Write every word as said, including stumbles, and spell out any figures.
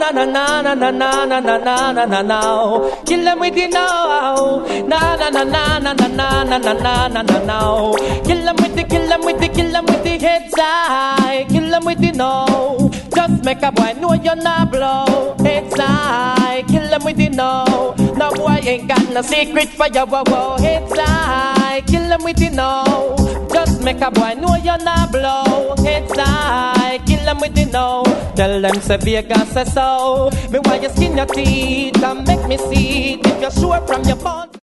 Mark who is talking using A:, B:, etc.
A: na na na na na na na na na na na na. Kill them with the no. Na na na na na na na na na na na na na. Kill them with the, kill them with the, kill them with the heads high. Kill them with the no. Just make a boy know you're not blow. Heads high. Kill them with the no. No boy ain't got no secret for you. Whoa whoa. Heads high. Kill them with the no. Just make a boy know you're not blow. Heads high. Kill them with the no. Tell them say Vegas say so. Me why you skin your teeth and make me see it. If you're sure from your bones.